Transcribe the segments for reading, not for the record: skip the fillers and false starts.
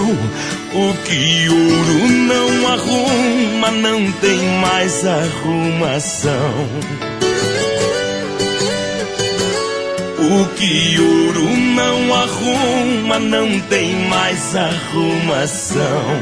O que ouro não arruma não tem mais arrumação. O que ouro não arruma não tem mais arrumação.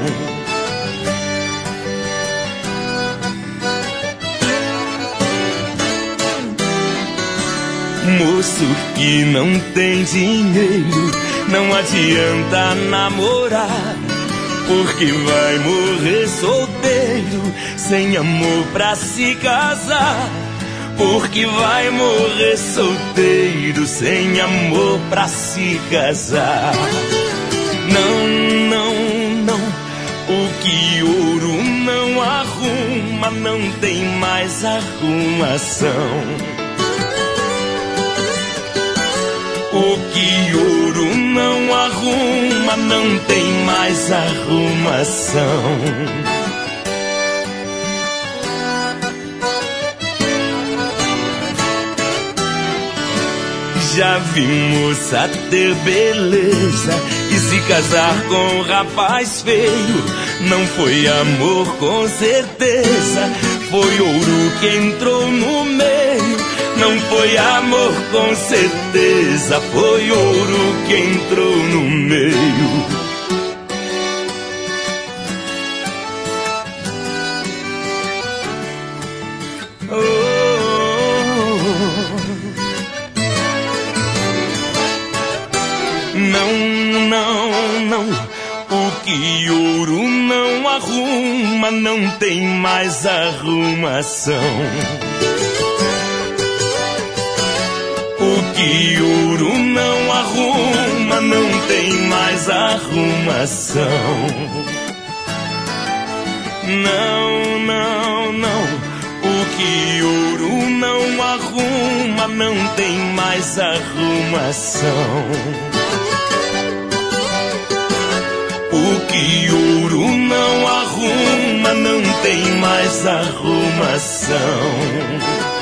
Moço que não tem dinheiro, não adianta namorar, porque vai morrer solteiro, sem amor pra se casar. Porque vai morrer solteiro, sem amor pra se casar. Não, não, não, o que ouro não arruma não tem mais arrumação. O que ouro não arruma não tem mais arrumação. Já vi moça ter beleza e se casar com um rapaz feio. Não foi amor com certeza, foi ouro que entrou no meio. Não foi amor com certeza, foi ouro que entrou no meio. Não, não, não, o que ouro não arruma não tem mais arrumação. O que ouro não arruma não tem mais arrumação. Não, não, não, o que ouro não arruma não tem mais arrumação. O que ouro não arruma não tem mais arrumação.